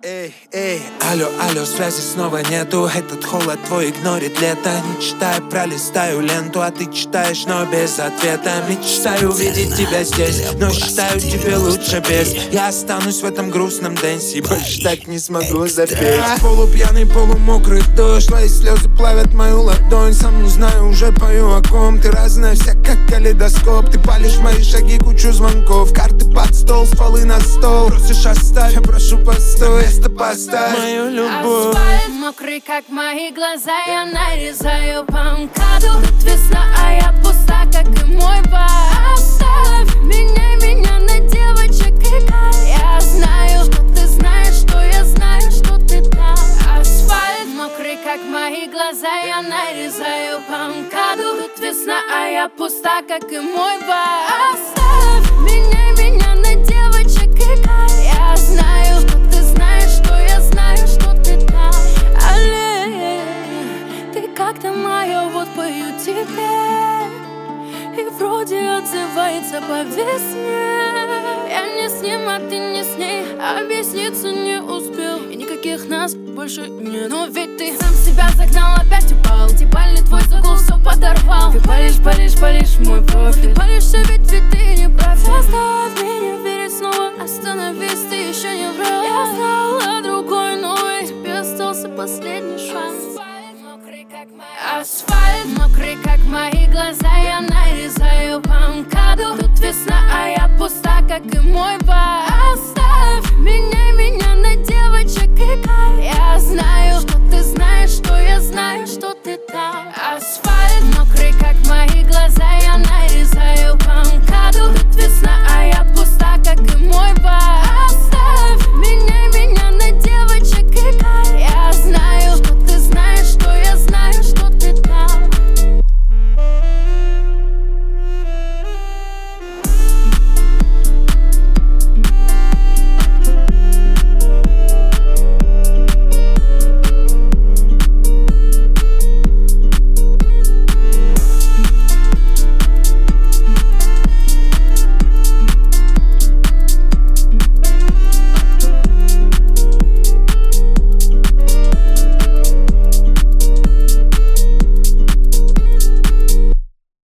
Эй, алло, алло, связи снова нету. Этот холод твой игнорит лето. Не читай, пролистаю ленту, а ты читаешь, но без ответа. Мечтаю увидеть тебя здесь, но считаю, тебе лучше без. Я останусь в этом грустном дэнсе, больше так не смогу запеть. Полупьяный, полумокрый дождь, твои слезы плавят мою ладонь. Сам не знаю, уже пою о ком. Ты разная вся, как калейдоскоп. Ты палишь мои шаги, кучу звонков. Карты под стол, стволы на стол. Просишь оставь, я прошу постой. Поставь мою любовь. Асфальт мокрый, как мои глаза. Я нарезаю по МКАДу. Тут весна, а я пуста, как и мой бар. Оставь меня на девочек и кайф. Я знаю, что ты знаешь, что я знаю, что ты там. Асфальт мокрый, как мои глаза. Я нарезаю по МКАДу. Тут весна, а я пуста, как и мой бар. Оставь меня на девочек и кайф. Я знаю, что ты знаешь, что я знаю, что ты там. Алле, ты как-то моя, вот пою тебе. И вроде отзывается по весне. Я не с ним, а ты не с ней. Объясниться не успел, и никаких нас больше нет. Но ведь ты сам себя загнал, опять упал. Дебальный твой загул все подорвал. Ты палишь мой профиль. Ты палишься, ведь ты не прав. Заставь меня верить снова. Остановись, ты еще не врал. Я знала другой, но и тебе остался последний шанс. Асфальт мокрый, как мои глаза. Я нарезаю по МКАДу. Тут весна, а я пуста, как и мой бар. Оставь меня